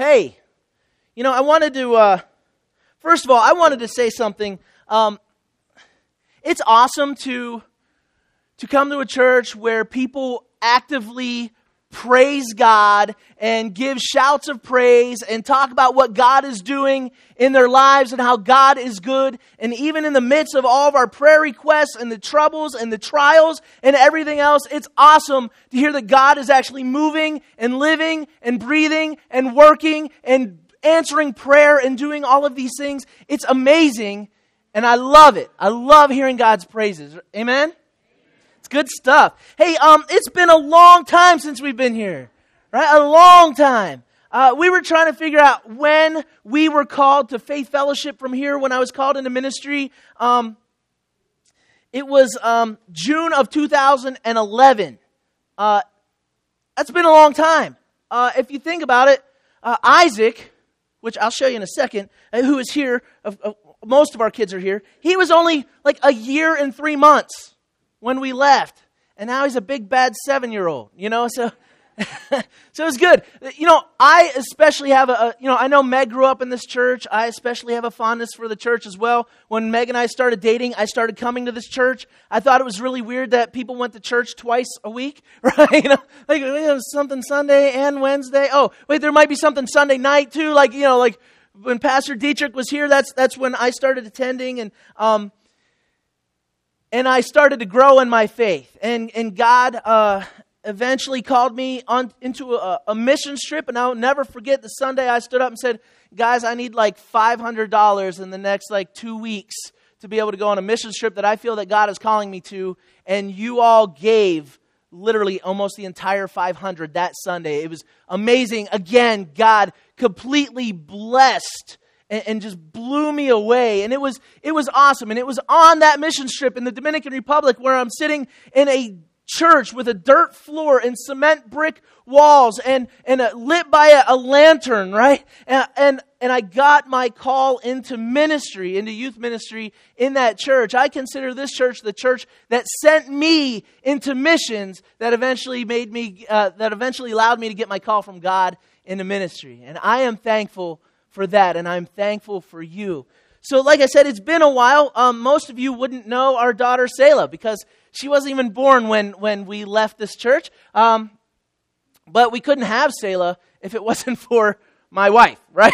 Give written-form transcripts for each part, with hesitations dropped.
Hey, I wanted to, first of all, I wanted to say something. It's awesome to come to a church where people actively praise God and give shouts of praise and talk about what God is doing in their lives and how God is good. And even in the midst of all of our prayer requests and the troubles and the trials and everything else, it's awesome to hear that God is actually moving and living and breathing and working and answering prayer and doing all of these things. It's amazing, and I love it. I love hearing God's praises. Amen? It's good stuff. Hey, it's been a long time since we've been here, right? A long time. We were trying to figure out when we were called to Faith Fellowship from here, when I was called into ministry. It was June of 2011. That's been a long time. If you think about it, Isaac, which I'll show you in a second, who is here, most of our kids are here, he was only like a year and 3 months when we left. And now he's a big, bad 7-year-old, so... So it's good. I especially have I know Meg grew up in this church. I especially have a fondness for the church as well. When Meg and I started dating, I started coming to this church. I thought it was really weird that people went to church twice a week, right? Something Sunday and Wednesday. Oh, wait, there might be something Sunday night too. Like when Pastor Dietrich was here, that's when I started attending, and I started to grow in my faith. And God eventually called me into a mission trip, and I'll never forget the Sunday I stood up and said, guys, I need like $500 in the next 2 weeks to be able to go on a mission trip that I feel that God is calling me to. And you all gave literally almost the entire $500 that Sunday. It was amazing. Again, God completely blessed and just blew me away. And it was awesome. And it was on that mission trip in the Dominican Republic where I'm sitting in a church with a dirt floor and cement brick walls and lit by a lantern, right? And I got my call into ministry, into youth ministry in that church. I consider this church the church that sent me into missions that eventually allowed me to get my call from God into ministry. And I am thankful for that, and I'm thankful for you. So like I said, it's been a while. Most of you wouldn't know our daughter, Selah, because she wasn't even born when we left this church. But we couldn't have Selah if it wasn't for my wife, right?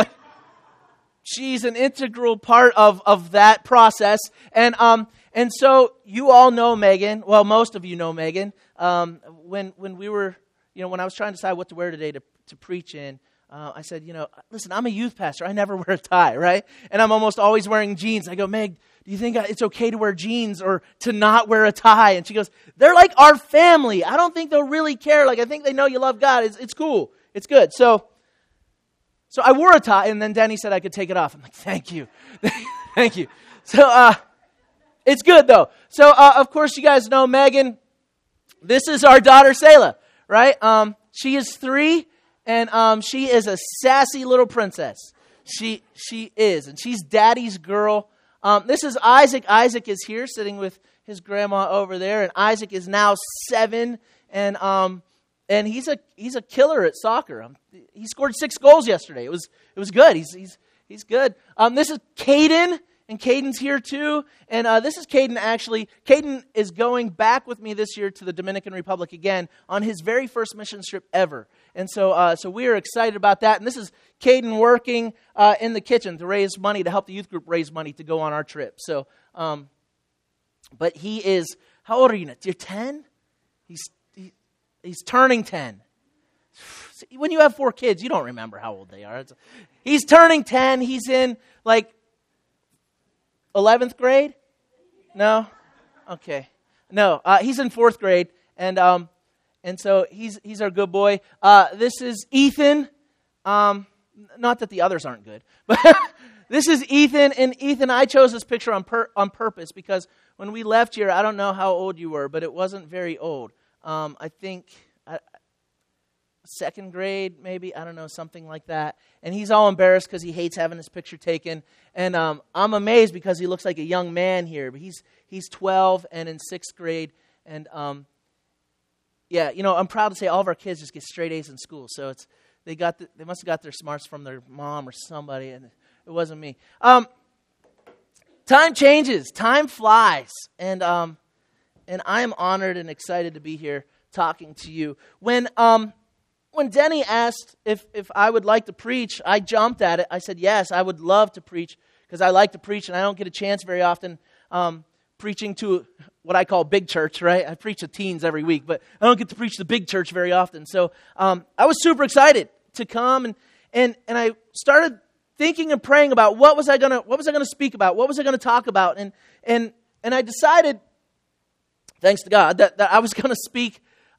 She's an integral part of that process. And so you all know Megan. Well, most of you know Megan. When we were, when I was trying to decide what to wear today to preach in, I said, listen, I'm a youth pastor. I never wear a tie, right? And I'm almost always wearing jeans. I go, Meg, do you think it's okay to wear jeans or to not wear a tie? And she goes, they're like our family. I don't think they'll really care. I think they know you love God. It's cool. It's good. So I wore a tie, and then Denny said I could take it off. I'm like, thank you. Thank you. So it's good, though. So, of course, you guys know Megan. This is our daughter, Selah, right? She is 3. And she is a sassy little princess. She is. And she's daddy's girl. This is Isaac. Isaac is here sitting with his grandma over there. And Isaac is now 7. And he's a killer at soccer. He scored 6 goals yesterday. It was good. He's good. This is Caden. And Caden's here too. And this is Caden actually. Caden is going back with me this year to the Dominican Republic again on his very first mission trip ever. And so we are excited about that. And this is Caden working in the kitchen to raise money, to help the youth group raise money to go on our trip. So, but he is, how old are you now? You're 10? He's turning 10. When you have 4 kids, you don't remember how old they are. He's turning 10. He's in 11th grade? No? Okay. No, he's in 4th grade, and so he's our good boy. This is Ethan. Not that the others aren't good, but this is Ethan. And Ethan, I chose this picture on purpose because when we left here, I don't know how old you were, but it wasn't very old. I think 2nd grade, maybe, I don't know, something like that. And he's all embarrassed because he hates having his picture taken. And I'm amazed because he looks like a young man here. But he's 12 and in 6th grade. And I'm proud to say all of our kids just get straight A's in school. So They must have got their smarts from their mom or somebody, and it wasn't me. Time changes. Time flies. And I am honored and excited to be here talking to you. When Denny asked if I would like to preach, I jumped at it. I said, yes, I would love to preach because I like to preach, and I don't get a chance very often preaching to what I call big church, right? I preach to teens every week, but I don't get to preach to big church very often. So I was super excited to come, and I started thinking and praying about what was I gonna speak about, what was I gonna talk about, and I decided, thanks to God, that I was gonna speak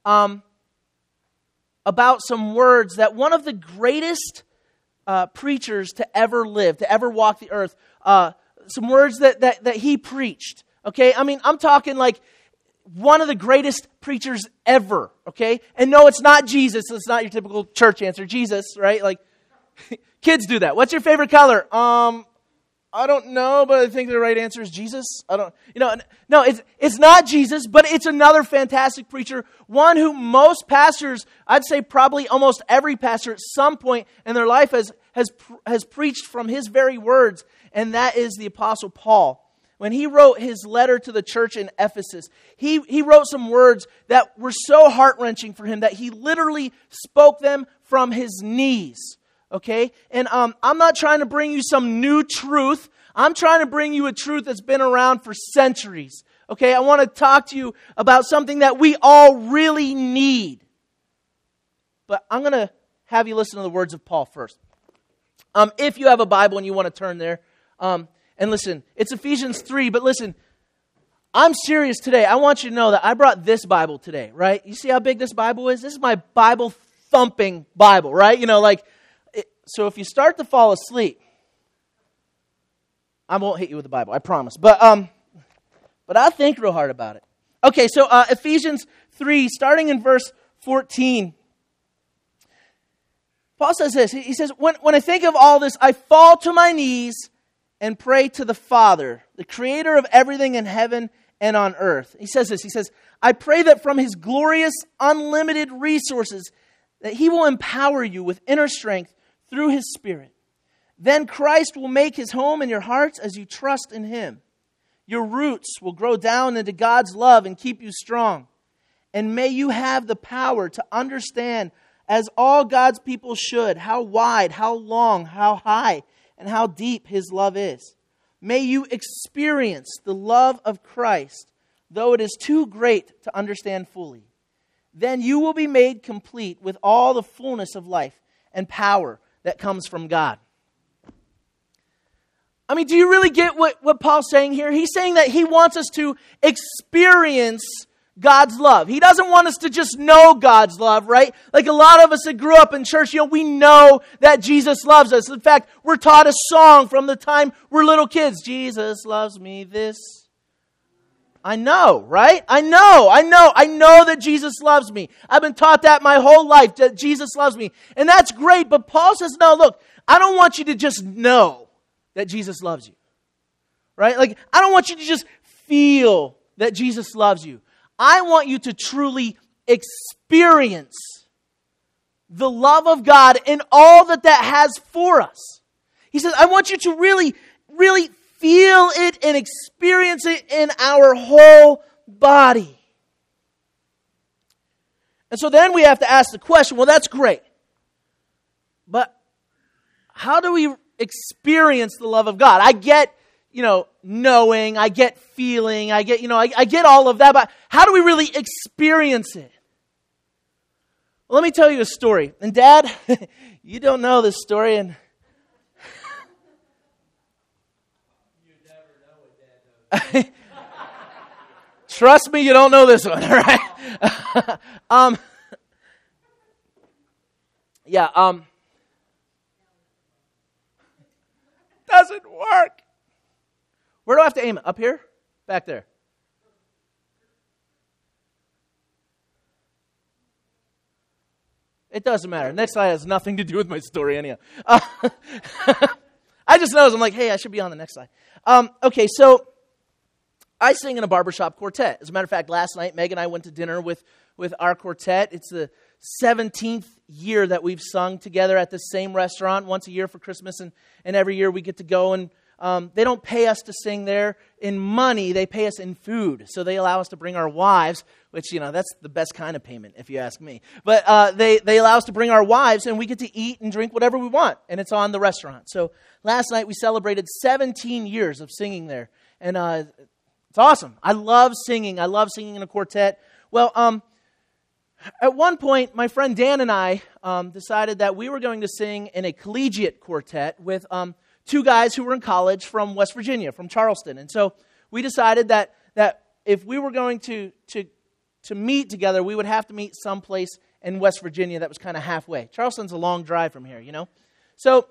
about some words that one of the greatest preachers to ever live, to ever walk the earth, some words that he preached. Okay, I mean, I'm talking like one of the greatest preachers ever. Okay, and no, it's not Jesus. It's not your typical church answer. Jesus, right? Like kids do that. What's your favorite color? I don't know, but I think the right answer is Jesus. No, it's not Jesus, but it's another fantastic preacher. One who most pastors, I'd say probably almost every pastor at some point in their life has preached from his very words, and that is the Apostle Paul. When he wrote his letter to the church in Ephesus, he wrote some words that were so heart-wrenching for him that he literally spoke them from his knees. Okay? And I'm not trying to bring you some new truth. I'm trying to bring you a truth that's been around for centuries. Okay? I want to talk to you about something that we all really need. But I'm going to have you listen to the words of Paul first. If you have a Bible and you want to turn there, and listen, it's Ephesians 3, but listen, I'm serious today. I want you to know that I brought this Bible today, right? You see how big this Bible is? This is my Bible-thumping Bible, right? So if you start to fall asleep, I won't hit you with the Bible, I promise. But I'll think real hard about it. Okay, so Ephesians 3, starting in verse 14. Paul says this. He says, when I think of all this, I fall to my knees and pray to the Father, the creator of everything in heaven and on earth. He says this. He says, I pray that from his glorious, unlimited resources, that he will empower you with inner strength through his Spirit. Then Christ will make his home in your hearts as you trust in him. Your roots will grow down into God's love and keep you strong. And may you have the power to understand, as all God's people should, how wide, how long, how high, and how deep his love is. May you experience the love of Christ, though it is too great to understand fully. Then you will be made complete with all the fullness of life and power that comes from God. I mean, do you really get what Paul's saying here? He's saying that he wants us to experience God's love. He doesn't want us to just know God's love, right? Like a lot of us that grew up in church, we know that Jesus loves us. In fact, we're taught a song from the time we're little kids. Jesus loves me this. I know, right? I know that Jesus loves me. I've been taught that my whole life, that Jesus loves me. And that's great, but Paul says, no, look, I don't want you to just know that Jesus loves you, right? Like, I don't want you to just feel that Jesus loves you. I want you to truly experience the love of God in all that has for us. He says, I want you to really, really feel it and experience it in our whole body. And so then we have to ask the question, well, that's great. But how do we experience the love of God? I get knowing, I get feeling, I get all of that, but how do we really experience it? Well, let me tell you a story. And Dad, you don't know this story, and you never know what Dad knows. Trust me, you don't know this one, all right? Doesn't work. Where do I have to aim it? Up here? Back there? It doesn't matter. Next slide has nothing to do with my story anyhow. I just noticed, I'm like, hey, I should be on the next slide. Okay, so I sing in a barbershop quartet. As a matter of fact, last night, Meg and I went to dinner with our quartet. It's 17th year that we've sung together at the same restaurant once a year for Christmas, and every year we get to go, and they don't pay us to sing there in money, they pay us in food. So they allow us to bring our wives, which, that's the best kind of payment, if you ask me. But they allow us to bring our wives, and we get to eat and drink whatever we want, and it's on the restaurant. So last night we celebrated 17 years of singing there, and it's awesome. I love singing. I love singing in a quartet. Well, at one point, my friend Dan and I decided that we were going to sing in a collegiate quartet with two guys who were in college from West Virginia, from Charleston. And so we decided that if we were going to meet together, we would have to meet someplace in West Virginia that was kind of halfway. Charleston's a long drive from here, So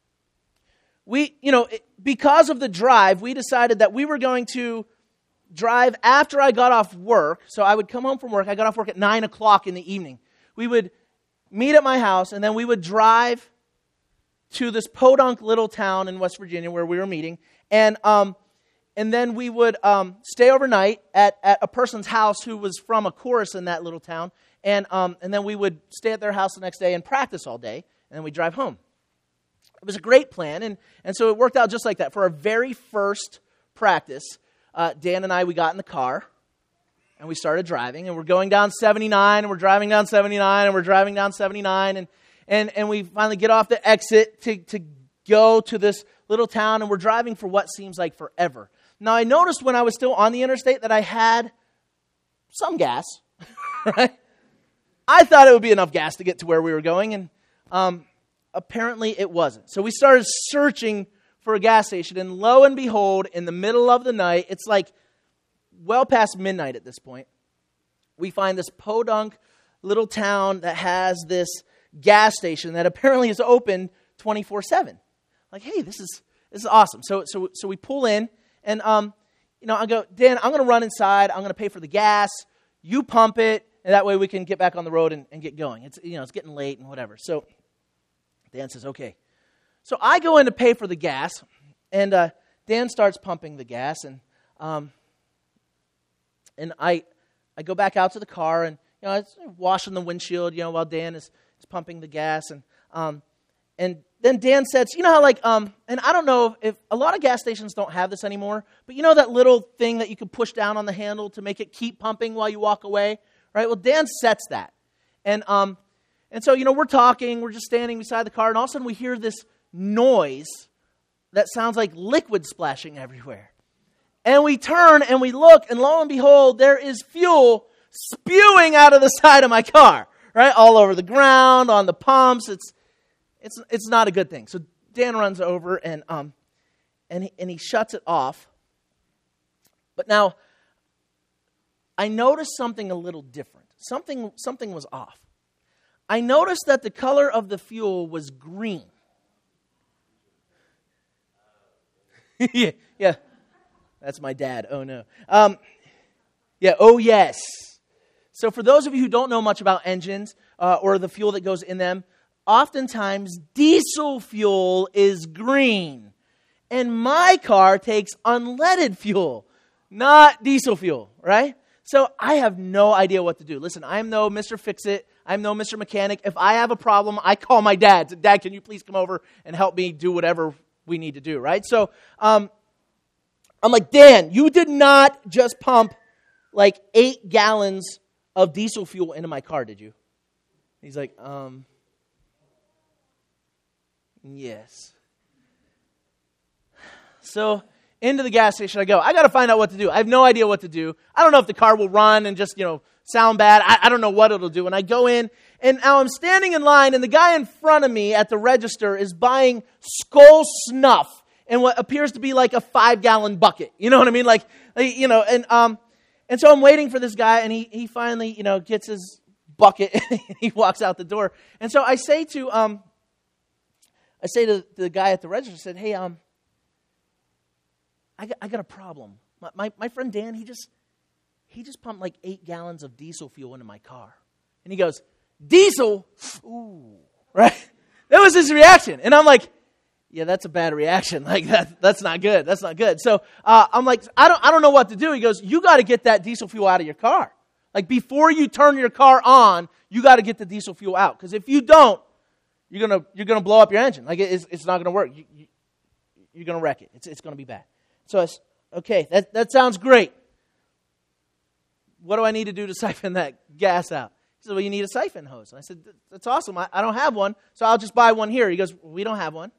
we, because of the drive, we decided that we were going to drive after I got off work. So I would come home from work. I got off work at 9 o'clock in the evening. We would meet at my house, and then we would drive to this podunk little town in West Virginia where we were meeting, and then we would stay overnight at a person's house who was from a chorus in that little town, and then we would stay at their house the next day and practice all day, and then we'd drive home. It was a great plan, and so it worked out just like that. For our very first practice, Dan and I, we got in the car, and we started driving, and we're going down 79, and we're driving down 79, and we're driving down 79, and we finally get off the exit to go to this little town, and we're driving for what seems like forever. Now, I noticed when I was still on the interstate that I had some gas, right? I thought it would be enough gas to get to where we were going, and apparently it wasn't. So we started searching for a gas station, and lo and behold, in the middle of the night, it's like well past midnight at this point, we find this podunk little town that has this gas station that apparently is open 24/7. Like, hey, this is awesome. So we pull in, and I go, Dan, I'm going to run inside. I'm going to pay for the gas. You pump it, and that way we can get back on the road and get going. It's getting late and whatever. So Dan says, okay. So I go in to pay for the gas, and Dan starts pumping the gas, and I go back out to the car, and I was washing the windshield, while Dan is pumping the gas, and then Dan says, how and I don't know if a lot of gas stations don't have this anymore, but that little thing that you can push down on the handle to make it keep pumping while you walk away, right? Well, Dan sets that, and so we're talking, we're just standing beside the car, and all of a sudden we hear this noise that sounds like liquid splashing everywhere. And we turn and we look, and lo and behold, there is fuel spewing out of the side of my car, right? All over the ground, on the pumps. It's not a good thing. So Dan runs over and he shuts it off. But now I noticed something a little different. Something was off. I noticed that the color of the fuel was green. Yeah. That's my dad. Oh, no. Oh, yes. So for those of you who don't know much about engines or the fuel that goes in them, oftentimes diesel fuel is green. And my car takes unleaded fuel, not diesel fuel, right? So I have no idea what to do. Listen, I'm no Mr. Fix-It. I'm no Mr. Mechanic. If I have a problem, I call my dad. Say, Dad, can you please come over and help me do whatever we need to do, right? So I'm like, Dan, you did not just pump like 8 gallons of diesel fuel into my car, did you? He's like, yes. So into the gas station I go. I got to find out what to do. I have no idea what to do. I don't know if the car will run and just, sound bad. I don't know what it'll do. And I go in, and now I'm standing in line, and the guy in front of me at the register is buying Skull Snuff in what appears to be like a 5-gallon bucket. You know what I mean? And so I'm waiting for this guy, and he finally, gets his bucket, and he walks out the door. And so I say to the guy at the register, I said, hey, I got a problem. My friend Dan, he just pumped like 8 gallons of diesel fuel into my car. And he goes, diesel? Ooh, right? That was his reaction. And I'm like, yeah, that's a bad reaction. Like that's not good. That's not good. So I'm like, I don't know what to do. He goes, you got to get that diesel fuel out of your car. Like before you turn your car on, you got to get the diesel fuel out. Because if you don't, you're gonna blow up your engine. Like it's not gonna work. You're gonna wreck it. It's gonna be bad. So I said, okay, that sounds great. What do I need to do to siphon that gas out? He said, well, you need a siphon hose. And I said, that's awesome. I don't have one, so I'll just buy one here. He goes, we don't have one.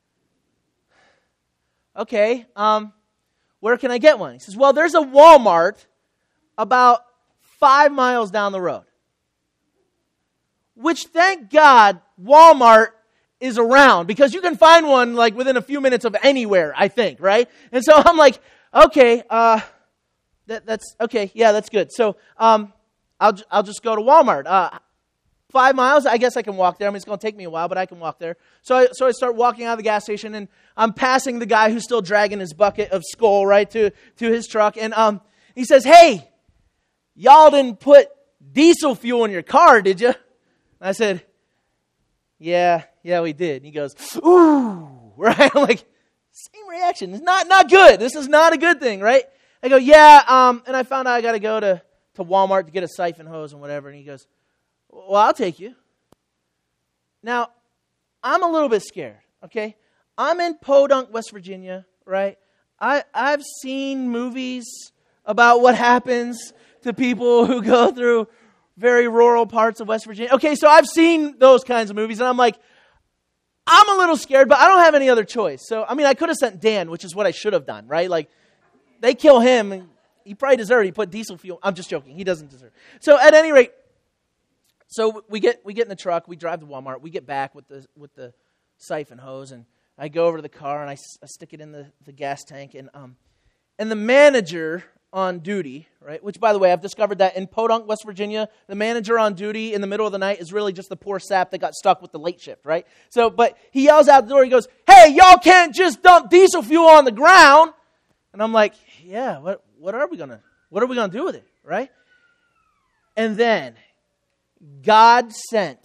Okay, where can I get one? He says, well, there's a Walmart about 5 miles down the road. Which, thank God, Walmart is around, because you can find one like within a few minutes of anywhere, I think, right? And so I'm like, okay, that's okay, yeah, that's good. So I'll just go to Walmart. 5 miles, I guess I can walk there. I mean, it's going to take me a while, but I can walk there. So I start walking out of the gas station, and I'm passing the guy who's still dragging his bucket of Skoal, right, to his truck. And he says, hey, y'all didn't put diesel fuel in your car, did you? And I said, yeah, we did. And he goes, ooh, right? I'm like, same reaction. It's not good. This is not a good thing, right? I go, yeah, and I found out I got to go to Walmart to get a siphon hose and whatever. And he goes, well, I'll take you. Now, I'm a little bit scared, okay? I'm in Podunk, West Virginia, right? I've seen movies about what happens to people who go through very rural parts of West Virginia. Okay, so I've seen those kinds of movies, and I'm like, I'm a little scared, but I don't have any other choice. So, I mean, I could have sent Dan, which is what I should have done, right? Like, they kill him, and he probably deserved it. He put diesel fuel. I'm just joking. He doesn't deserve it. So, at any rate, so we get in the truck, we drive to Walmart, we get back with the siphon hose, and I go over to the car, and I stick it in the gas tank, and the manager on duty, right, which, by the way, I've discovered that in Podunk, West Virginia, the manager on duty in the middle of the night is really just the poor sap that got stuck with the late shift, right? So, but he yells out the door, he goes, hey, y'all can't just dump diesel fuel on the ground. And I'm like, yeah, what are we gonna do with it, right? And then God sent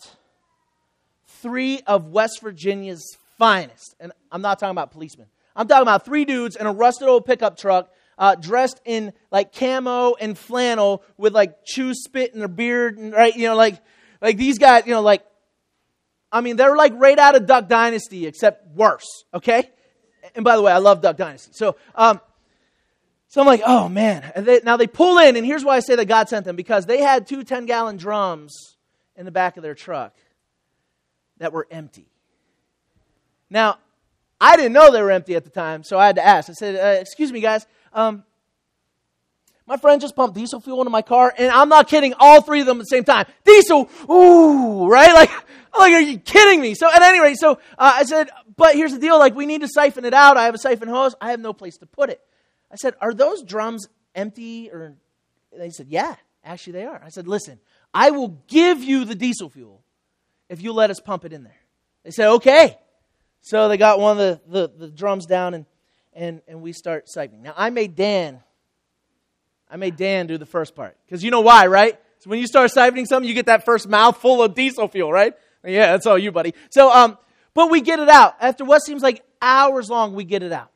3 of West Virginia's finest, and I'm not talking about policemen. I'm talking about 3 dudes in a rusted old pickup truck, dressed in like camo and flannel with like chew spit in their beard, and right, like these guys, I mean, they're like right out of Duck Dynasty, except worse. Okay, and by the way, I love Duck Dynasty. So I'm like, oh man. And now they pull in, and here's why I say that God sent them, because they had 2 10-gallon drums in the back of their truck that were empty. Now, I didn't know they were empty at the time, so I had to ask. I said, excuse me, guys, my friend just pumped diesel fuel into my car, and I'm not kidding, all 3 of them at the same time. Diesel, ooh, right? Like, are you kidding me? So at any rate, I said, but here's the deal, like, we need to siphon it out. I have a siphon hose. I have no place to put it. I said, are those drums empty? And they said, yeah, actually they are. I said, listen, I will give you the diesel fuel if you let us pump it in there. They said, okay. So they got one of the drums down, and we start siphoning. Now, I made Dan do the first part. Because you know why, right? So when you start siphoning something, you get that first mouthful of diesel fuel, right? Yeah, that's all you, buddy. So, but we get it out. After what seems like hours long, we get it out.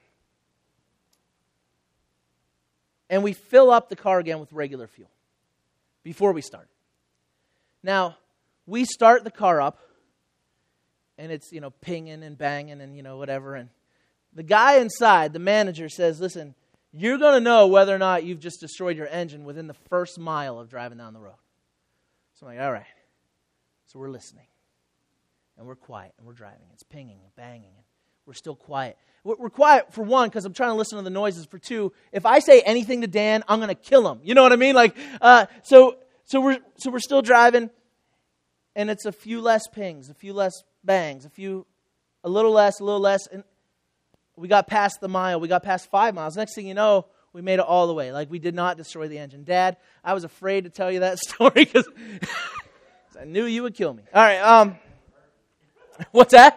And we fill up the car again with regular fuel before we start. Now, we start the car up, and it's, pinging and banging and, whatever. And the guy inside, the manager, says, listen, you're going to know whether or not you've just destroyed your engine within the first mile of driving down the road. So I'm like, all right. So we're listening. And we're quiet, and we're driving. It's pinging and banging, and we're still quiet. We're quiet, for one, because I'm trying to listen to the noises. For 2, if I say anything to Dan, I'm going to kill him. You know what I mean? Like, so we're still driving, and it's a few less pings, a few less bangs, a little less, and we got past the mile. We got past 5 miles. Next thing you know, we made it all the way. Like, we did not destroy the engine. Dad, I was afraid to tell you that story because I knew you would kill me. All right, what's that?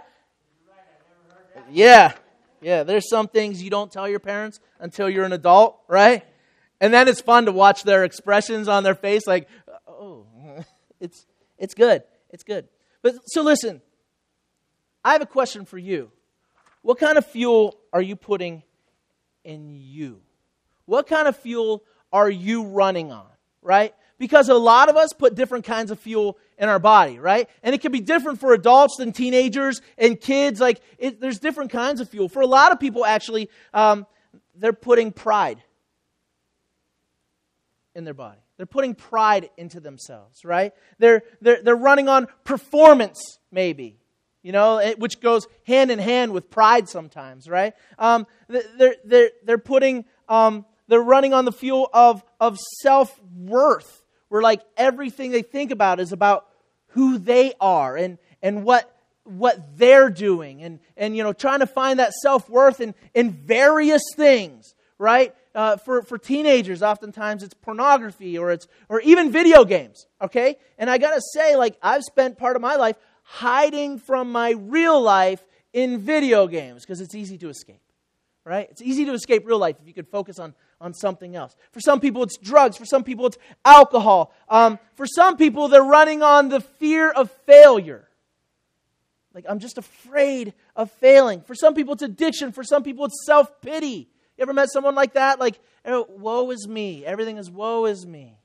Yeah, there's some things you don't tell your parents until you're an adult, right? And then it's fun to watch their expressions on their face, like, oh, it's good. But so listen, I have a question for you. What kind of fuel are you putting in you? What kind of fuel are you running on, right? Because a lot of us put different kinds of fuel in our body, right? And it can be different for adults than teenagers and kids. There's different kinds of fuel. For a lot of people, actually, they're putting pride in their body. They're putting pride into themselves, right? They're running on performance, maybe, which goes hand in hand with pride sometimes, right? They're running on the fuel of self-worth, where everything they think about is about who they are and what they're doing, and trying to find that self-worth in various things, right? For teenagers, oftentimes it's pornography or even video games, okay? And I gotta say, I've spent part of my life hiding from my real life in video games because it's easy to escape, right? It's easy to escape real life if you could focus on something else. For some people, it's drugs. For some people, it's alcohol. For some people, they're running on the fear of failure. I'm just afraid of failing. For some people, it's addiction. For some people, it's self-pity. You ever met someone like that? Woe is me. Everything is woe is me.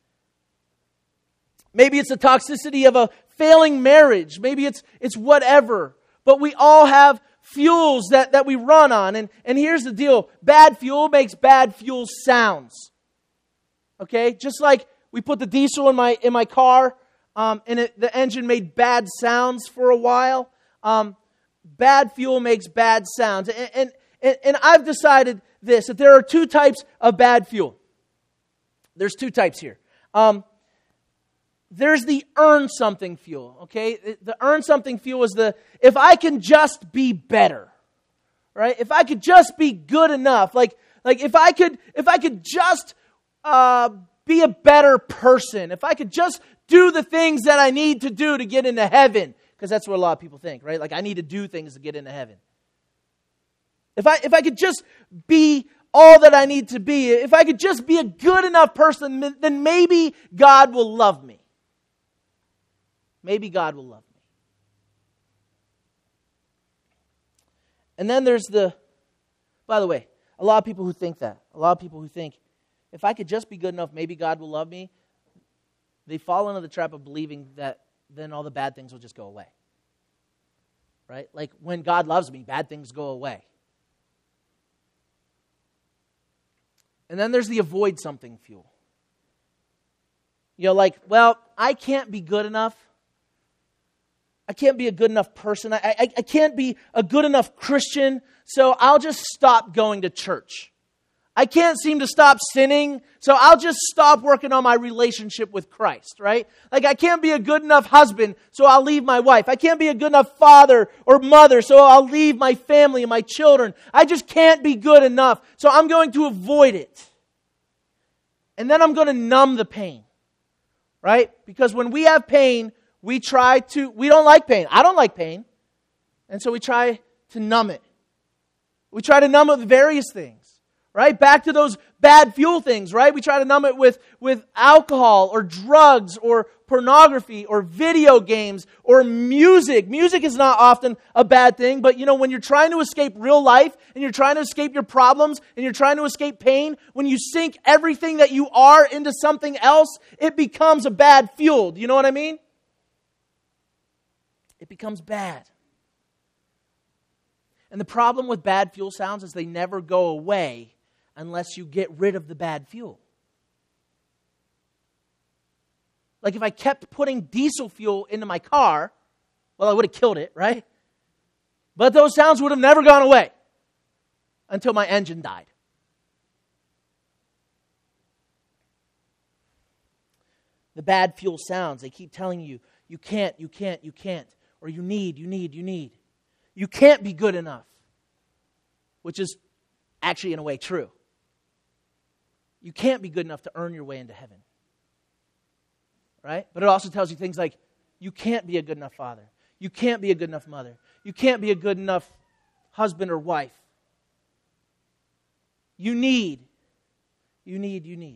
Maybe it's the toxicity of a failing marriage. Maybe it's whatever. But we all have fuels that we run on. And here's the deal. Bad fuel makes bad fuel sounds. Okay? Just like we put the diesel in my car, and the engine made bad sounds for a while. Bad fuel makes bad sounds. And I've decided that there are two types of bad fuel. There's two types here. There's the earn something fuel, okay? The earn something fuel is if I can just be better, right? If I could just be good enough, if I could just be a better person, if I could just do the things that I need to do to get into heaven, because that's what a lot of people think, right? I need to do things to get into heaven. If I could just be all that I need to be, if I could just be a good enough person, then maybe God will love me. Maybe God will love me. And then there's by the way, a lot of people who think that. A lot of people who think, if I could just be good enough, maybe God will love me. They fall into the trap of believing that then all the bad things will just go away. Right? When God loves me, bad things go away. And then there's the avoid something fuel. I can't be good enough. I can't be a good enough person. I can't be a good enough Christian, so I'll just stop going to church. I can't seem to stop sinning, so I'll just stop working on my relationship with Christ, right? I can't be a good enough husband, so I'll leave my wife. I can't be a good enough father or mother, so I'll leave my family and my children. I just can't be good enough, so I'm going to avoid it. And then I'm going to numb the pain, right? Because when we have pain, we don't like pain. I don't like pain. And so we try to numb it. We try to numb it with various things. Right? Back to those bad fuel things, right? We try to numb it with alcohol or drugs or pornography or video games or music. Music is not often a bad thing, but when you're trying to escape real life and you're trying to escape your problems and you're trying to escape pain, when you sink everything that you are into something else, it becomes a bad fuel. Do you know what I mean? It becomes bad. And the problem with bad fuel sounds is they never go away unless you get rid of the bad fuel. If I kept putting diesel fuel into my car, well, I would have killed it, right? But those sounds would have never gone away until my engine died. The bad fuel sounds, they keep telling you, you can't, or you need. You can't be good enough, which is actually in a way true. You can't be good enough to earn your way into heaven. Right? But it also tells you things like, you can't be a good enough father. You can't be a good enough mother. You can't be a good enough husband or wife. You need. It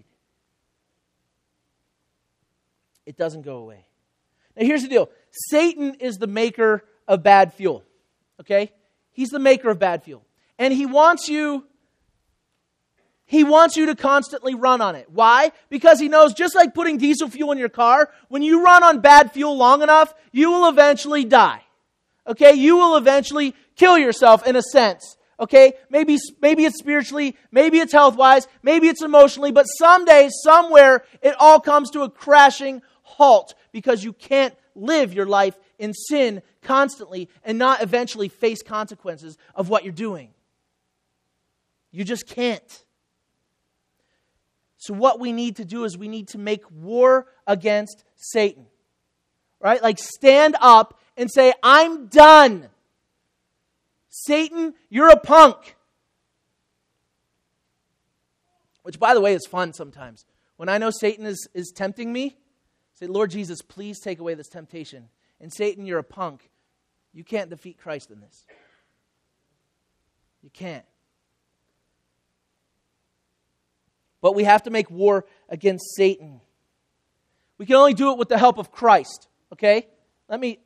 doesn't go away. Now here's the deal. Satan is the maker of bad fuel. Okay? He's the maker of bad fuel. And he wants you He wants you to constantly run on it. Why? Because he knows, just like putting diesel fuel in your car, when you run on bad fuel long enough, you will eventually die. Okay? You will eventually kill yourself in a sense. Okay? Maybe it's spiritually, maybe it's health-wise, maybe it's emotionally, but someday, somewhere, it all comes to a crashing halt because you can't live your life in sin constantly and not eventually face consequences of what you're doing. You just can't. So what we need to do is we need to make war against Satan. Right? Like stand up and say, I'm done. Satan, you're a punk. Which, by the way, is fun sometimes. When I know Satan is tempting me, say, Lord Jesus, please take away this temptation. And Satan, you're a punk. You can't defeat Christ in this. You can't. But we have to make war against Satan. We can only do it with the help of Christ. Okay? Let me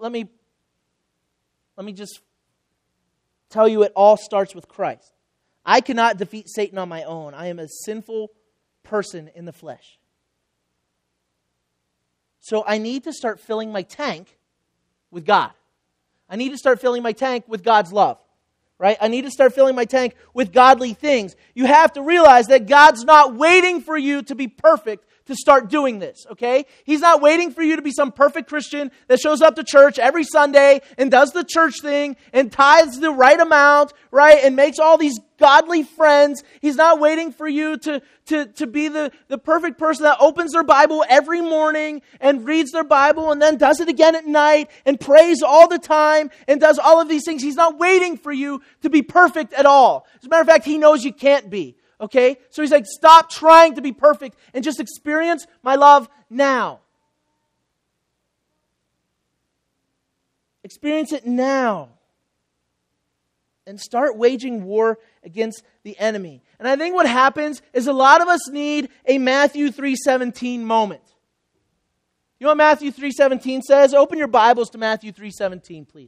just tell you it all starts with Christ. I cannot defeat Satan on my own. I am a sinful person in the flesh. So I need to start filling my tank with God. I need to start filling my tank with God's love. Right? I need to start filling my tank with godly things. You have to realize that God's not waiting for you to be perfect to start doing this, okay? He's not waiting for you to be some perfect Christian that shows up to church every Sunday and does the church thing and tithes the right amount, right? And makes all these godly friends. He's not waiting for you to be the perfect person that opens their Bible every morning and reads their Bible and then does it again at night and prays all the time and does all of these things. He's not waiting for you to be perfect at all. As a matter of fact, He knows you can't be. Okay? So He's like, stop trying to be perfect and just experience my love now. Experience it now. And start waging war against the enemy. And I think what happens is a lot of us need a Matthew 3:17 moment. You know what Matthew 3:17 says? Open your Bibles to Matthew 3:17, please.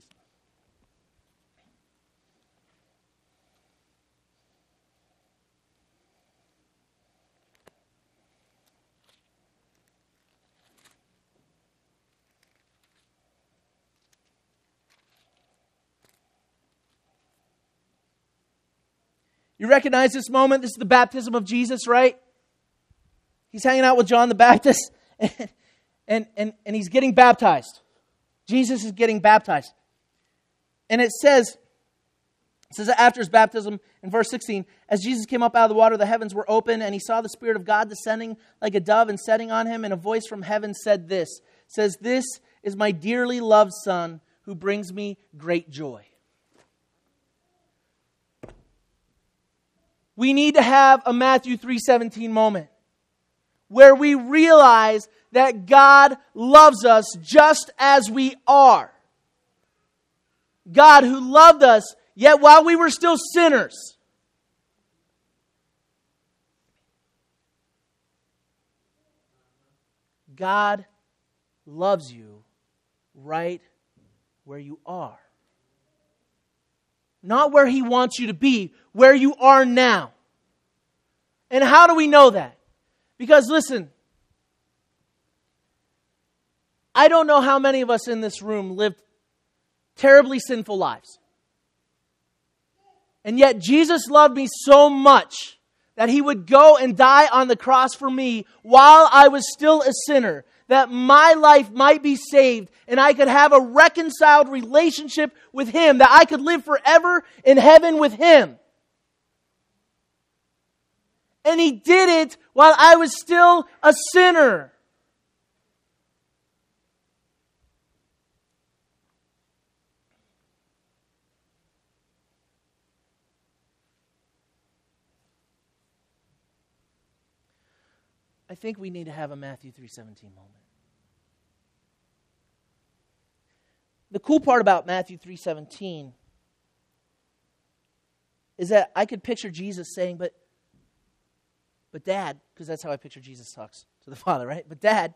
You recognize this moment? This is the baptism of Jesus, right? He's hanging out with John the Baptist and he's getting baptized. Jesus is getting baptized. And it says that after his baptism, in verse 16, as Jesus came up out of the water, the heavens were open, and he saw the Spirit of God descending like a dove and setting on him, and a voice from heaven said this, says, "This is my dearly loved Son, who brings me great joy." We need to have a Matthew 3:17 moment where we realize that God loves us just as we are. God who loved us, yet while we were still sinners. God loves you right where you are. Not where He wants you to be, where you are now. And how do we know that? Because listen, I don't know how many of us in this room lived terribly sinful lives. And yet Jesus loved me so much that He would go and die on the cross for me while I was still a sinner, that my life might be saved and I could have a reconciled relationship with Him, that I could live forever in heaven with Him. And He did it while I was still a sinner. I think we need to have a Matthew 3:17 moment. The cool part about Matthew 3:17 is that I could picture Jesus saying, but Dad, because that's how I picture Jesus talks to the Father, right? But Dad,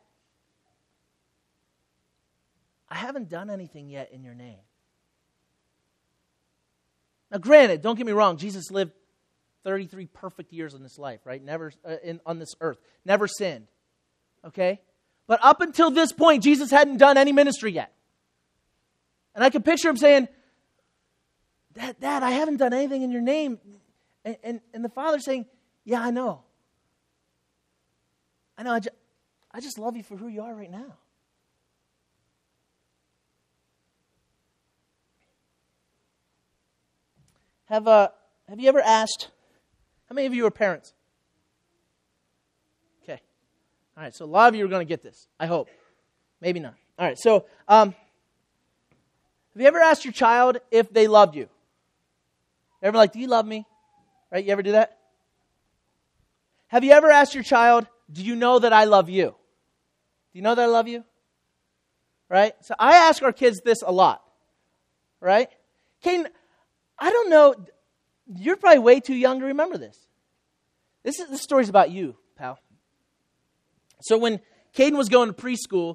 I haven't done anything yet in your name. Now granted, don't get me wrong, Jesus lived 33 perfect years in this life, right? Never on this earth. Never sinned. Okay? But up until this point, Jesus hadn't done any ministry yet. And I can picture him saying, Dad, I haven't done anything in your name. And the Father saying, yeah, I know. I just love you for who you are right now. Have you ever asked, how many of you are parents? Okay. All right, so a lot of you are going to get this, I hope. Maybe not. All right, so have you ever asked your child if they loved you? Ever like, do you love me? Right, you ever do that? Have you ever asked your child, do you know that I love you? Do you know that I love you? Right? So I ask our kids this a lot. Right? Caden, I don't know, you're probably way too young to remember this. This story's about you, pal. So when Caden was going to preschool,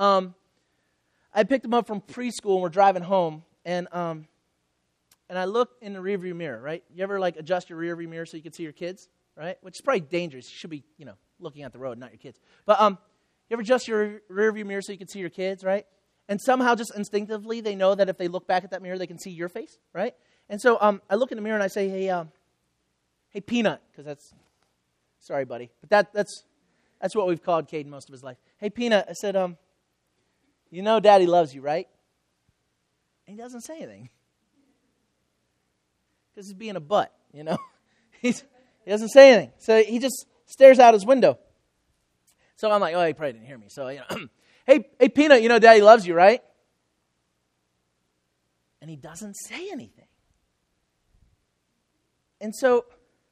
I picked him up from preschool and we're driving home, and I looked in the rearview mirror, right? You ever like adjust your rearview mirror so you can see your kids, right? Which is probably dangerous. You should be, looking at the road, not your kids. But you ever adjust your rearview mirror so you can see your kids, right? And somehow just instinctively they know that if they look back at that mirror, they can see your face, right? And so I look in the mirror and I say, hey, Peanut, because sorry, buddy, but that's what we've called Caden most of his life. Hey, Peanut, I said, you know Daddy loves you, right? And he doesn't say anything. Because he's being a butt, he doesn't say anything. So he just stares out his window. So I'm like, oh, he probably didn't hear me. So, hey, Peanut, Daddy loves you, right? And he doesn't say anything. And so,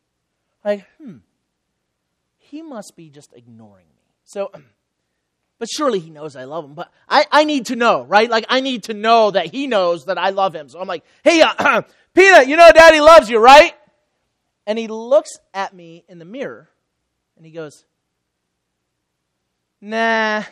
he must be just ignoring me. So, but surely he knows I love him. But I need to know, right? Like, I need to know that he knows that I love him. So I'm like, hey, Peanut, Daddy loves you, right? And he looks at me in the mirror, and he goes, nah.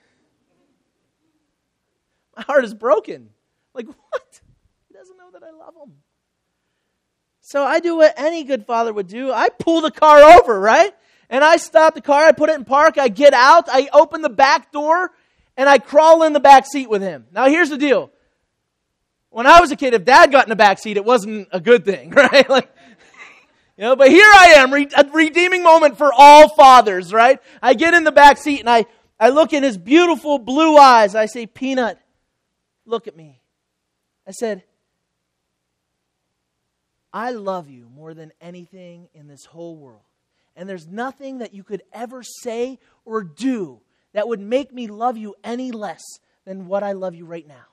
My heart is broken. Like, what? He doesn't know that I love him. So I do what any good father would do. I pull the car over, right? And I stop the car, I put it in park, I get out, I open the back door, and I crawl in the back seat with him. Now here's the deal. When I was a kid, if Dad got in the back seat, it wasn't a good thing, right? But here I am, a redeeming moment for all fathers, right? I get in the back seat and I look in his beautiful blue eyes. I say, Peanut, look at me. I said, I love you more than anything in this whole world. And there's nothing that you could ever say or do that would make me love you any less than what I love you right now.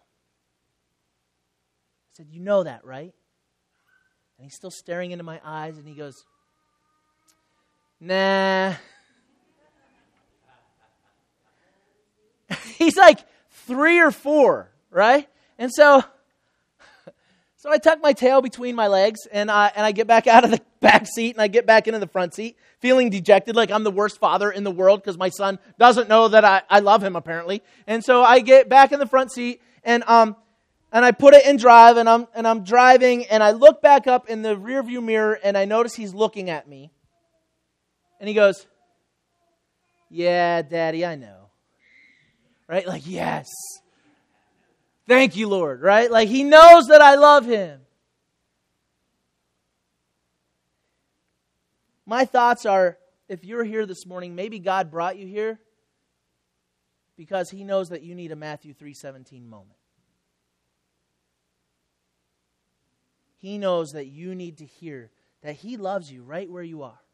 I said, you know that, right? And he's still staring into my eyes, and he goes, nah. He's like 3 or 4, right? And so I tuck my tail between my legs, and I get back out of the back seat, and I get back into the front seat, feeling dejected, like I'm the worst father in the world because my son doesn't know that I love him, apparently. And so I get back in the front seat, and I put it in drive, and I'm driving, and I look back up in the rearview mirror, and I notice he's looking at me, and he goes, yeah, Daddy, I know. Right? Like, yes. Thank you, Lord, right? Like, he knows that I love him. My thoughts are, if you're here this morning, maybe God brought you here because he knows that you need a Matthew 3:17 moment. He knows that you need to hear that he loves you right where you are.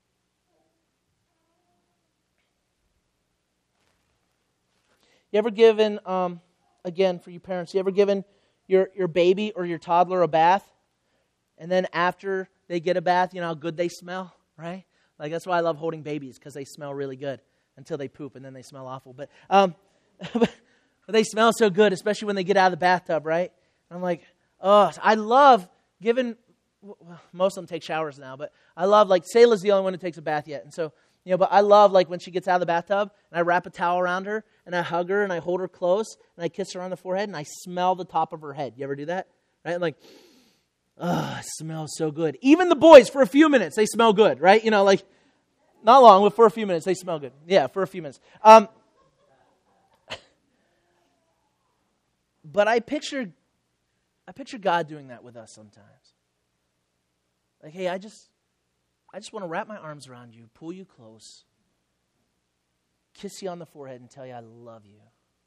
You ever given, again, for you parents, you ever given your baby or your toddler a bath? And then after they get a bath, you know how good they smell, right? Like, that's why I love holding babies, because they smell really good until they poop, and then they smell awful. But they smell so good, especially when they get out of the bathtub, right? And I'm like, oh, I love giving, well, most of them take showers now, but I love, like, Selah's the only one who takes a bath yet. And so, but I love, like, when she gets out of the bathtub, and I wrap a towel around her, and I hug her, and I hold her close, and I kiss her on the forehead, and I smell the top of her head. You ever do that? Right? I'm like, oh, it smells so good. Even the boys, for a few minutes, they smell good, right? You know, like, not long, but for a few minutes, they smell good. Yeah, for a few minutes. But I picture God doing that with us sometimes. Like, hey, I just want to wrap my arms around you, pull you close, kiss you on the forehead, and tell you I love you.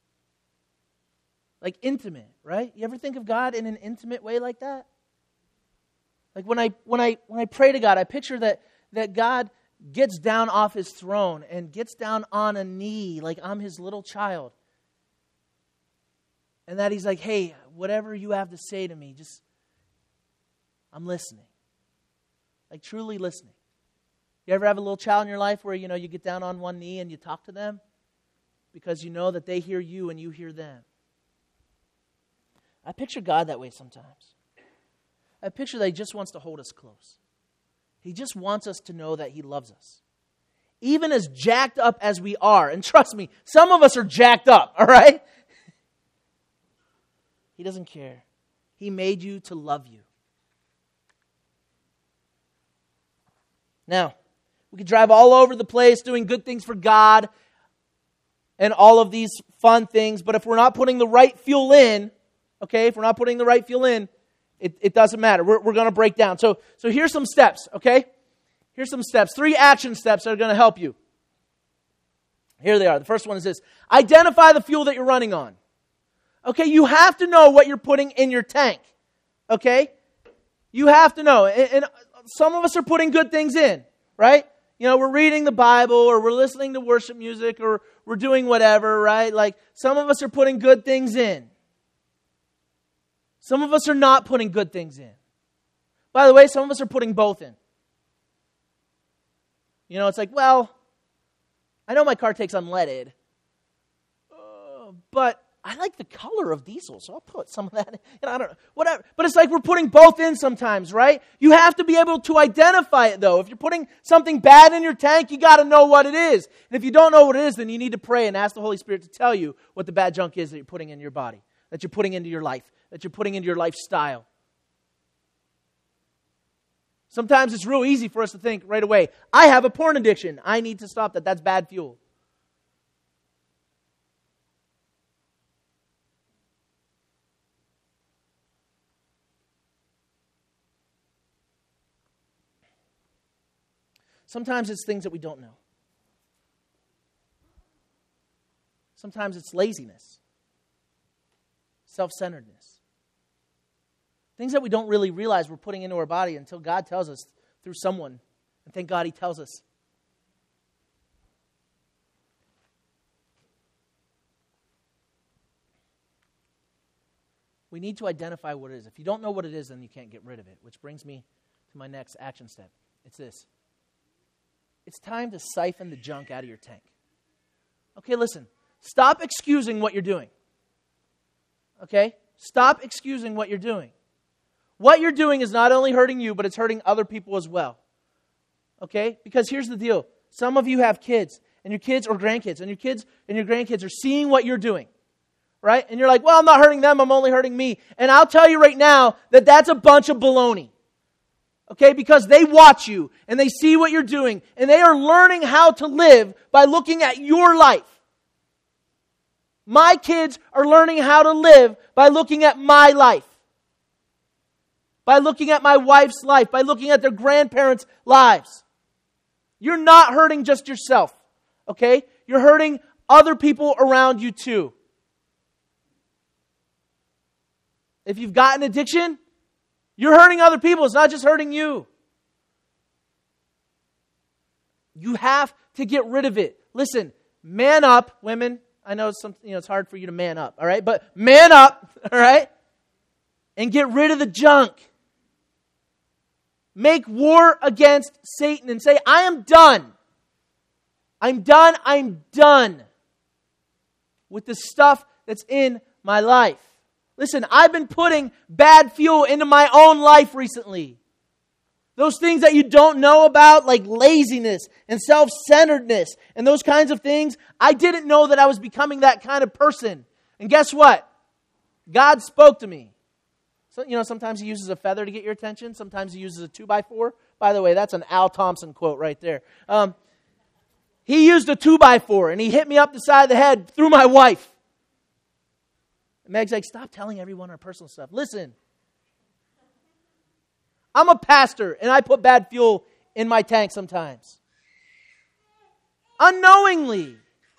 Like intimate, right? You ever think of God in an intimate way like that? Like when I pray to God, I picture that God gets down off his throne and gets down on a knee like I'm his little child. And that he's like, hey, whatever you have to say to me, I'm listening. Like truly listening. You ever have a little child in your life where, you get down on one knee and you talk to them? Because you know that they hear you and you hear them. I picture God that way sometimes. I picture that he just wants to hold us close. He just wants us to know that he loves us. Even as jacked up as we are, and trust me, some of us are jacked up, all right? He doesn't care. He made you to love you. Now, we could drive all over the place doing good things for God and all of these fun things, but if we're not putting the right fuel in, okay, it doesn't matter. We're going to break down. So here's some steps, okay? Here's some steps. 3 action steps that are going to help you. Here they are. The first one is this. Identify the fuel that you're running on. Okay, you have to know what you're putting in your tank. Okay? You have to know. And some of us are putting good things in, right? We're reading the Bible, or we're listening to worship music, or we're doing whatever, right? Like, some of us are putting good things in. Some of us are not putting good things in. By the way, some of us are putting both in. It's like, well, I know my car takes unleaded, but I like the color of diesel, so I'll put some of that in. I don't know, whatever. But it's like we're putting both in sometimes, right? You have to be able to identify it, though. If you're putting something bad in your tank, you got to know what it is. And if you don't know what it is, then you need to pray and ask the Holy Spirit to tell you what the bad junk is that you're putting in your body, that you're putting into your life, that you're putting into your lifestyle. Sometimes it's real easy for us to think right away, I have a porn addiction. I need to stop that. That's bad fuel. Sometimes it's things that we don't know. Sometimes it's laziness, self-centeredness. Things that we don't really realize we're putting into our body until God tells us through someone. And thank God he tells us. We need to identify what it is. If you don't know what it is, then you can't get rid of it. Which brings me to my next action step. It's this. It's time to siphon the junk out of your tank. Okay, listen. Stop excusing what you're doing. Okay? Stop excusing what you're doing. What you're doing is not only hurting you, but it's hurting other people as well. Okay? Because here's the deal. Some of you have kids, and your kids or grandkids, and your kids and your grandkids are seeing what you're doing. Right? And you're like, well, I'm not hurting them, I'm only hurting me. And I'll tell you right now that that's a bunch of baloney. Okay, because they watch you and they see what you're doing and they are learning how to live by looking at your life. My kids are learning how to live by looking at my life. By looking at my wife's life, by looking at their grandparents' lives. You're not hurting just yourself, okay? You're hurting other people around you too. If you've got an addiction, you're hurting other people. It's not just hurting you. You have to get rid of it. Listen, man up, women. I know it's hard for you to man up, all right? But man up, all right? And get rid of the junk. Make war against Satan and say, I am done. I'm done with the stuff that's in my life. Listen, I've been putting bad fuel into my own life recently. Those things that you don't know about, like laziness and self-centeredness and those kinds of things, I didn't know that I was becoming that kind of person. And guess what? God spoke to me. So, sometimes he uses a feather to get your attention. Sometimes he uses a 2x4. By the way, that's an Al Thompson quote right there. He used a 2x4, and he hit me up the side of the head through my wife. And Meg's like, stop telling everyone our personal stuff. Listen, I'm a pastor, and I put bad fuel in my tank sometimes. Unknowingly.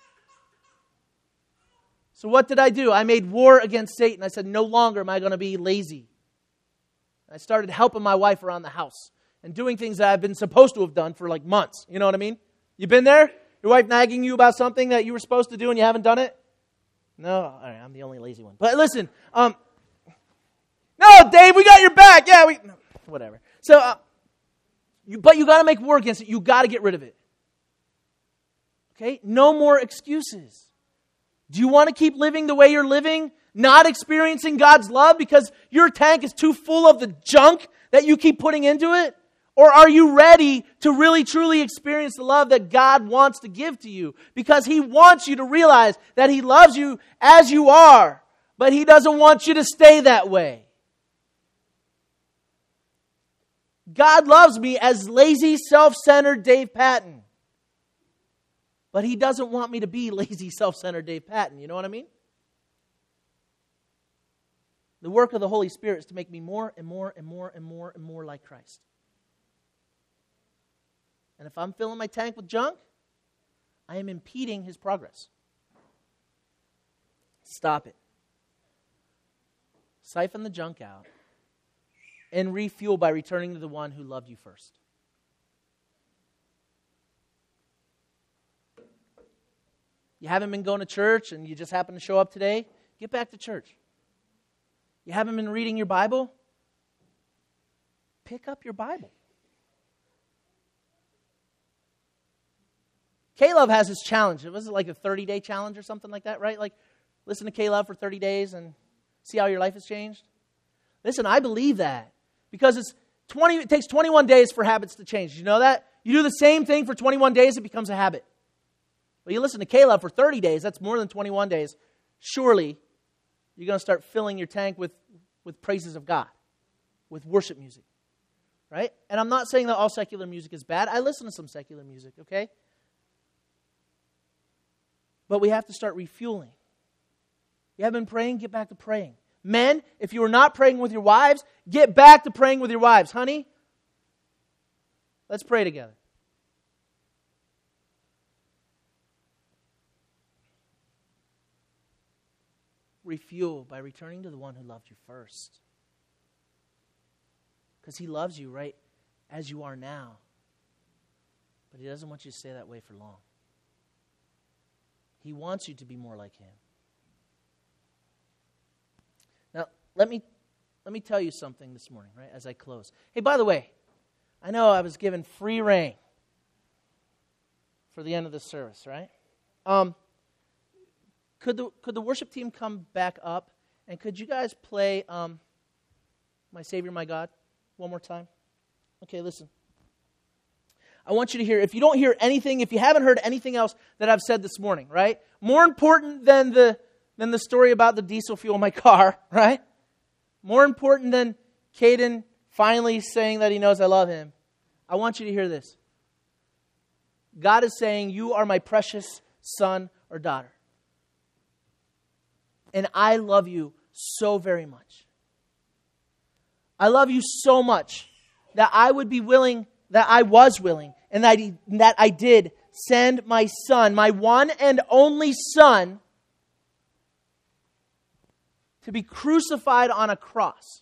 So what did I do? I made war against Satan. I said, no longer am I going to be lazy. I started helping my wife around the house and doing things that I've been supposed to have done for like months. You know what I mean? You been there? Your wife nagging you about something that you were supposed to do and you haven't done it? No? All right, I'm the only lazy one. But listen, no, Dave, we got your back. Yeah, whatever. So, but you got to make war against it. You got to get rid of it. Okay? No more excuses. Do you want to keep living the way you're living, not experiencing God's love because your tank is too full of the junk that you keep putting into it? Or are you ready to really, truly experience the love that God wants to give to you? Because He wants you to realize that He loves you as you are, but He doesn't want you to stay that way. God loves me as lazy, self-centered Dave Patton. But He doesn't want me to be lazy, self-centered Dave Patton. You know what I mean? The work of the Holy Spirit is to make me more and more and more and more and more like Christ. And if I'm filling my tank with junk, I am impeding His progress. Stop it. Siphon the junk out and refuel by returning to the one who loved you first. You haven't been going to church and you just happen to show up today? Get back to church. You haven't been reading your Bible? Pick up your Bible. Caleb has his challenge. Was it like a 30-day challenge or something like that, right? Like, listen to Caleb for 30 days and see how your life has changed. Listen, I believe that. Because it takes 21 days for habits to change. Did you know that? You do the same thing for 21 days, it becomes a habit. Well, you listen to Caleb for 30 days, that's more than 21 days. Surely, you're going to start filling your tank with praises of God, with worship music, right? And I'm not saying that all secular music is bad. I listen to some secular music, okay? But we have to start refueling. You haven't been praying? Get back to praying. Men, if you are not praying with your wives, get back to praying with your wives. Honey, let's pray together. Refuel by returning to the one who loved you first. Because He loves you right as you are now. But He doesn't want you to stay that way for long. He wants you to be more like Him. Now, let me tell you something this morning, right, as I close. Hey, by the way, I know I was given free reign for the end of this service, right? Could the worship team come back up, and could you guys play My Savior, My God one more time? Okay, listen. I want you to hear, if you don't hear anything, if you haven't heard anything else that I've said this morning, right? More important than the story about the diesel fuel in my car, right? More important than Caden finally saying that he knows I love him. I want you to hear this. God is saying, you are my precious son or daughter. And I love you so very much. I love you so much that I was willing, and that I did send my son, my one and only son, to be crucified on a cross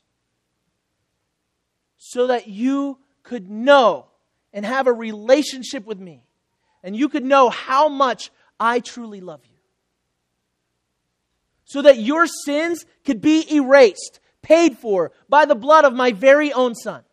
so that you could know and have a relationship with me, and you could know how much I truly love you. So that your sins could be erased, paid for by the blood of my very own son.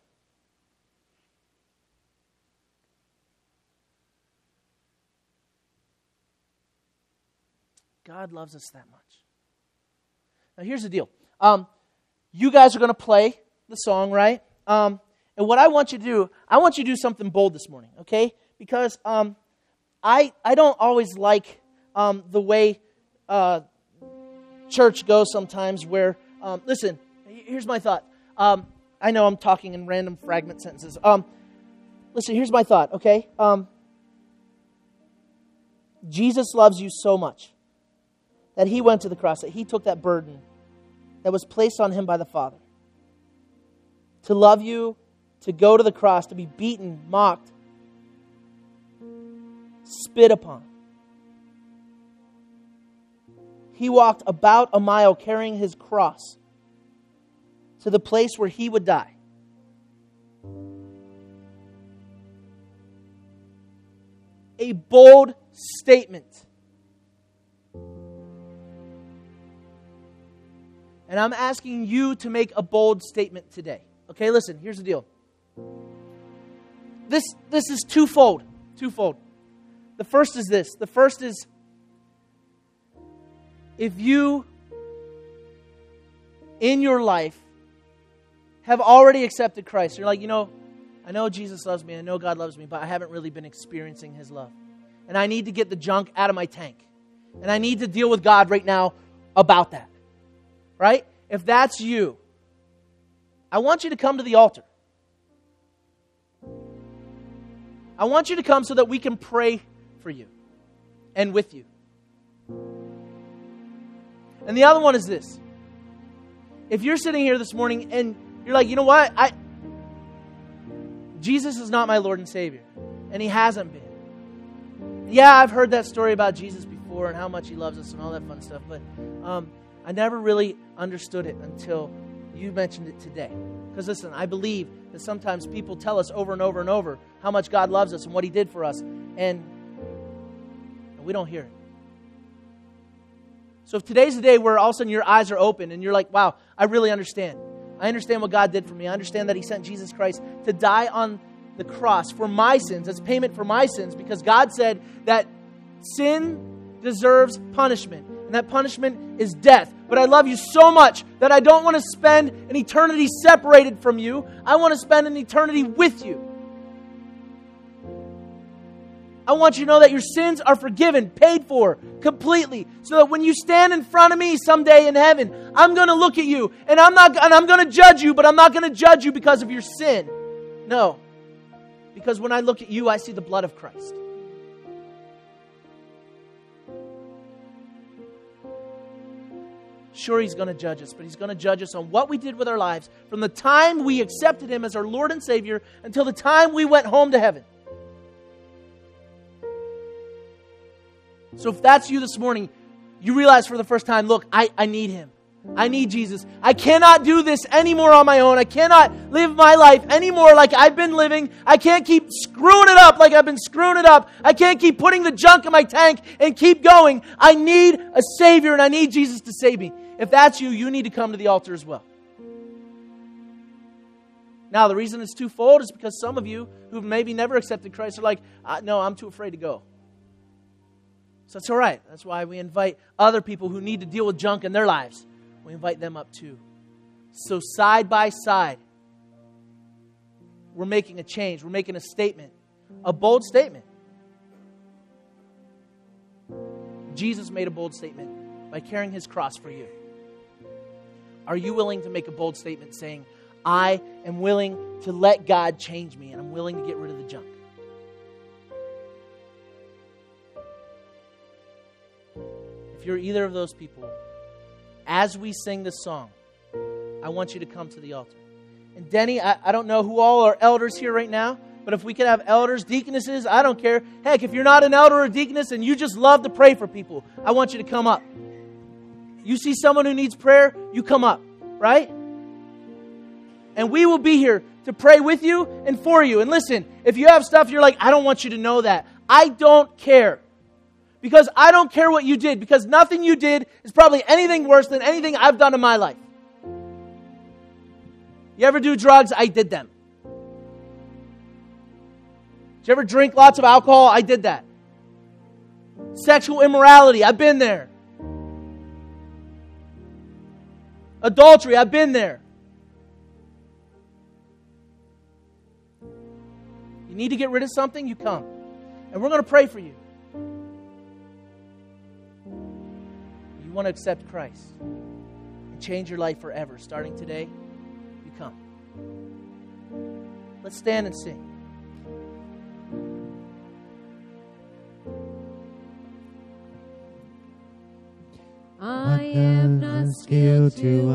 God loves us that much. Now here's the deal. You guys are going to play the song, right? And what I want you to do, I want you to do something bold this morning, okay? Because I don't always like the way church goes sometimes where, listen, here's my thought. I know I'm talking in random fragment sentences. Listen, here's my thought, okay? Jesus loves you so much that he went to the cross, that he took that burden that was placed on him by the Father. To love you, to go to the cross, to be beaten, mocked, spit upon. He walked about a mile carrying his cross to the place where he would die. A bold statement. And I'm asking you to make a bold statement today. Okay, listen, here's the deal. This is twofold. The first is this. The first is, if you, in your life, have already accepted Christ, you're like, I know Jesus loves me, I know God loves me, but I haven't really been experiencing His love. And I need to get the junk out of my tank. And I need to deal with God right now about that. Right? If that's you, I want you to come to the altar. I want you to come so that we can pray for you and with you. And the other one is this. If you're sitting here this morning and you're like, you know what? Jesus is not my Lord and Savior. And He hasn't been. Yeah, I've heard that story about Jesus before and how much He loves us and all that fun stuff. But I never really understood it until you mentioned it today. Because listen, I believe that sometimes people tell us over and over and over how much God loves us and what He did for us. And we don't hear it. So if today's the day where all of a sudden your eyes are open and you're like, wow, I really understand. I understand what God did for me. I understand that He sent Jesus Christ to die on the cross for my sins, as payment for my sins, because God said that sin deserves punishment, and that punishment is death. But I love you so much that I don't want to spend an eternity separated from you. I want to spend an eternity with you. I want you to know that your sins are forgiven, paid for, completely. So that when you stand in front of me someday in heaven, I'm going to look at you and I'm going to judge you, but I'm not going to judge you because of your sin. No. Because when I look at you, I see the blood of Christ. Sure, He's going to judge us, but He's going to judge us on what we did with our lives from the time we accepted Him as our Lord and Savior until the time we went home to heaven. So if that's you this morning, you realize for the first time, look, I need Him. I need Jesus. I cannot do this anymore on my own. I cannot live my life anymore like I've been living. I can't keep screwing it up like I've been screwing it up. I can't keep putting the junk in my tank and keep going. I need a Savior and I need Jesus to save me. If that's you, you need to come to the altar as well. Now, the reason it's twofold is because some of you who've maybe never accepted Christ are like, no, I'm too afraid to go. So that's all right. That's why we invite other people who need to deal with junk in their lives. We invite them up too. So side by side, we're making a change. We're making a statement. A bold statement. Jesus made a bold statement by carrying His cross for you. Are you willing to make a bold statement saying, I am willing to let God change me and I'm willing to get rid of the junk? If you're either of those people, as we sing this song, I want you to come to the altar. And Denny, I don't know who all are elders here right now, but if we could have elders, deaconesses, I don't care. Heck, if you're not an elder or deaconess and you just love to pray for people, I want you to come up. You see someone who needs prayer, you come up, right? And we will be here to pray with you and for you. And listen, if you have stuff you're like, I don't want you to know that. I don't care. Because I don't care what you did. Because nothing you did is probably anything worse than anything I've done in my life. You ever do drugs? I did them. Did you ever drink lots of alcohol? I did that. Sexual immorality? I've been there. Adultery? I've been there. You need to get rid of something? You come. And we're going to pray for you. You want to accept Christ and change your life forever. Starting today, you come. Let's stand and sing. I am not skilled to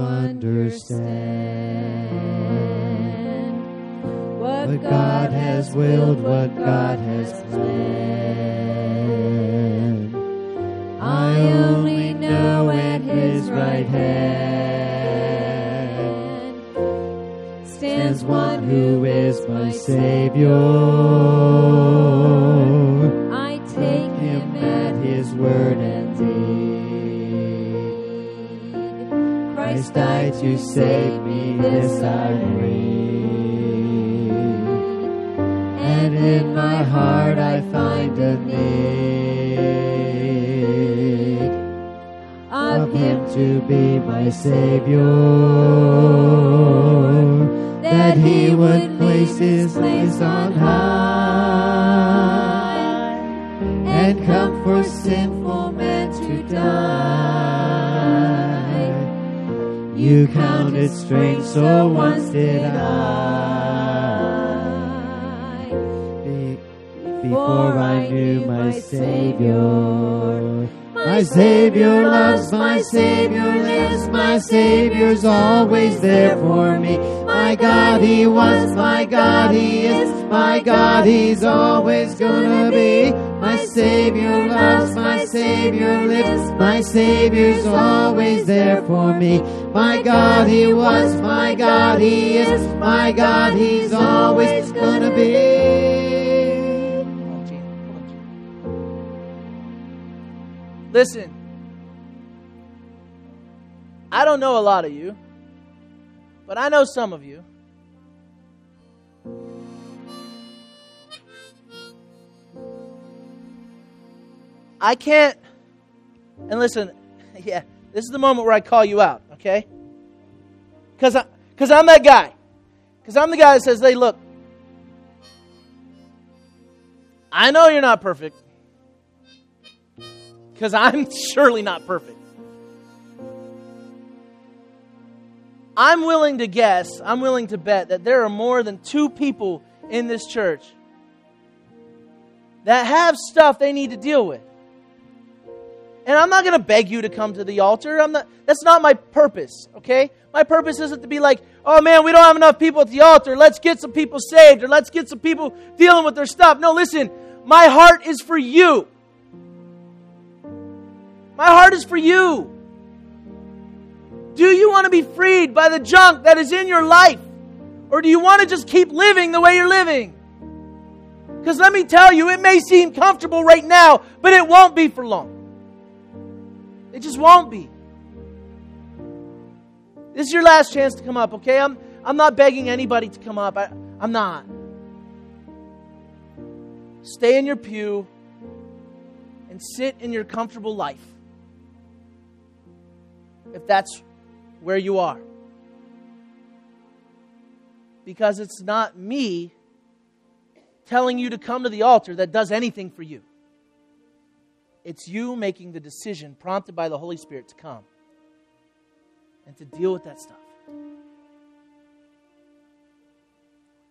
understand what God has willed, what God has planned. I only know at His right hand stands one who is my Savior. I take Him at His word and deed. Christ died to save me, this I read. And in my heart I find a need of Him to be my Savior, that He would place His place on high and come for sinful men to die. You counted strange, so once did I. Before I knew my Savior. My Savior loves, my Savior lives, my Savior's always there for me. My God He was, my God He is, my God He's always gonna be. My Savior loves, my Savior lives, my Savior's always there for me. My God He was, my God He is, my God He's always gonna be. Listen, I don't know a lot of you, but I know some of you. I can't, and listen, yeah, this is the moment where I call you out, okay? Because I'm that guy. Because I'm the guy that says, hey, look, I know you're not perfect. Because I'm surely not perfect. I'm willing to guess, I'm willing to bet that there are more than 2 people in this church that have stuff they need to deal with. And I'm not going to beg you to come to the altar. That's not my purpose, okay? My purpose isn't to be like, oh man, we don't have enough people at the altar. Let's get some people saved, or let's get some people dealing with their stuff. No, listen, my heart is for you. My heart is for you. Do you want to be freed by the junk that is in your life? Or do you want to just keep living the way you're living? Because let me tell you, it may seem comfortable right now, but it won't be for long. It just won't be. This is your last chance to come up, okay? I'm not begging anybody to come up. I'm not. Stay in your pew and sit in your comfortable life. If that's where you are. Because it's not me telling you to come to the altar that does anything for you. It's you making the decision prompted by the Holy Spirit to come and to deal with that stuff.